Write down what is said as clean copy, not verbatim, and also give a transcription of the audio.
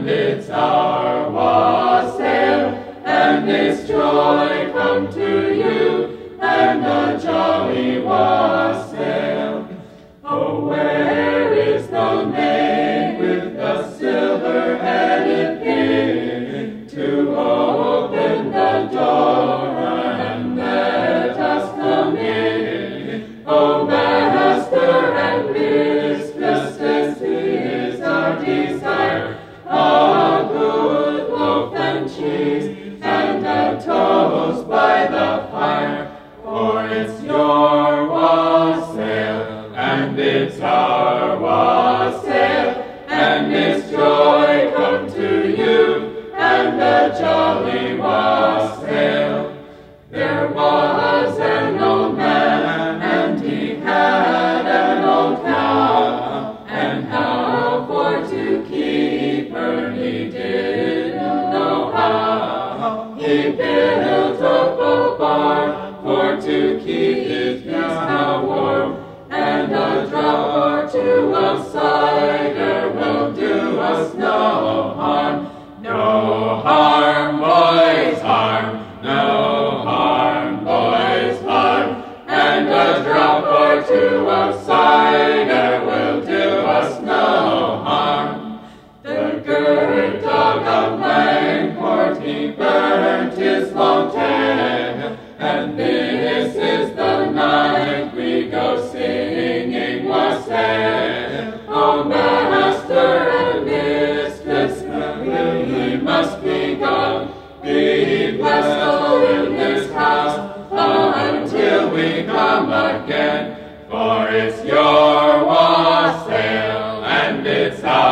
and it's our wassail, and it's joy come to you, and a jolly wassail. Oh, where is the maid with the silver-headed pin to open the door and let us come in? Oh, Master and Mistress, this is our desire, a good loaf and cheese and a toast by the fire, for it's your wassail, and it's our wassail, and it's joy come to you, and a jolly wassail. There was an old man, and he had an old cow, and how for to keep her he didn't know how. He built up a barn for to keep his cow warm, and a drop or two of cider will do us no harm. No harm, boys, harm, no harm, boys, harm, and a drop or two of cider will do us no harm. The good dog of Langport, he burnt his long tail, and this is the night we go singing wassail. Oh, Master and Mistress, we must be gone. Be blessed all in this house until we come again, for it's your wassail, and it's our